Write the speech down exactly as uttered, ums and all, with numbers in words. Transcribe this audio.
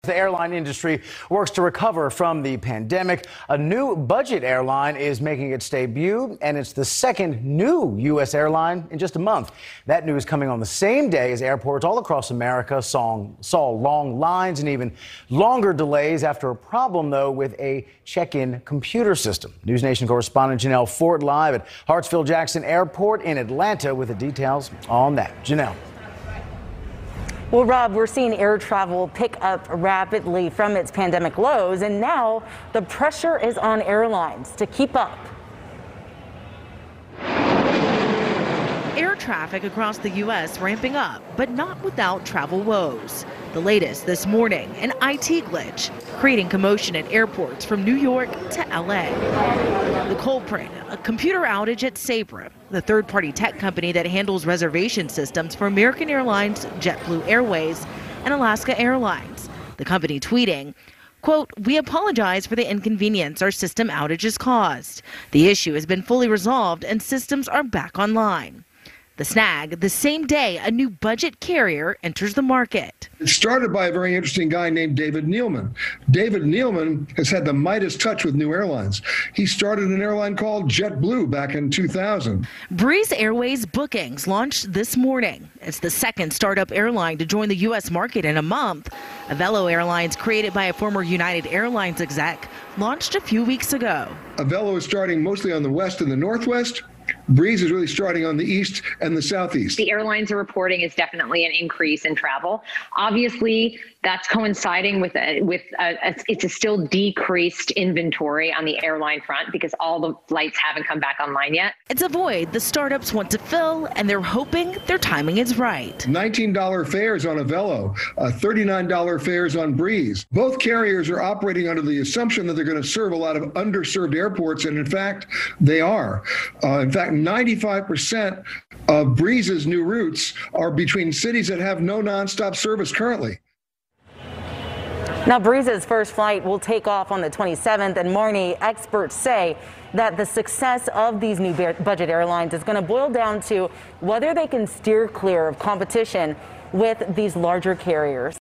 The airline industry works to recover from the pandemic. A new budget airline is making its debut, and it's the second new U S airline in just a month. That news coming on the same day as airports all across America saw, saw long lines and even longer delays after a problem, though, with a check-in computer system. News Nation correspondent Janelle Ford live at Hartsfield-Jackson Airport in Atlanta with the details on that. Janelle. Well, Rob, we're seeing air travel pick up rapidly from its pandemic lows, and now the pressure is on airlines to keep up. Air traffic across the U S ramping up, but not without travel woes. The latest this morning, an I T glitch, creating commotion at airports from New York to L A. The culprit, a computer outage at Sabre, the third-party tech company that handles reservation systems for American Airlines, JetBlue Airways, and Alaska Airlines. The company tweeting, quote, "We apologize for the inconvenience our system outages caused. The issue has been fully resolved and systems are back online." The snag, the same day a new budget carrier enters the market. It started by a very interesting guy named David Neeleman. David Neeleman has had the Midas touch with new airlines. He started an airline called JetBlue back in two thousand. Breeze Airways bookings launched this morning. It's the second startup airline to join the U S market in a month. Avelo Airlines, created by a former United Airlines exec, launched a few weeks ago. Avelo is starting mostly on the west and the northwest. Breeze is really starting on the east and the southeast. The airlines are reporting is definitely an increase in travel. Obviously, that's coinciding with a, with a, a, it's a still decreased inventory on the airline front because all the flights haven't come back online yet. It's a void the startups want to fill, and they're hoping their timing is right. nineteen dollar fares on Avelo, uh, thirty-nine dollar fares on Breeze. Both carriers are operating under the assumption that they're going to serve a lot of underserved airports, and in fact, they are. Uh, in fact, ninety-five percent of Breeze's new routes are between cities that have no nonstop service currently. Now, Breeze's first flight will take off on the twenty-seventh, and Marnie, experts say that the success of these new budget airlines is going to boil down to whether they can steer clear of competition with these larger carriers.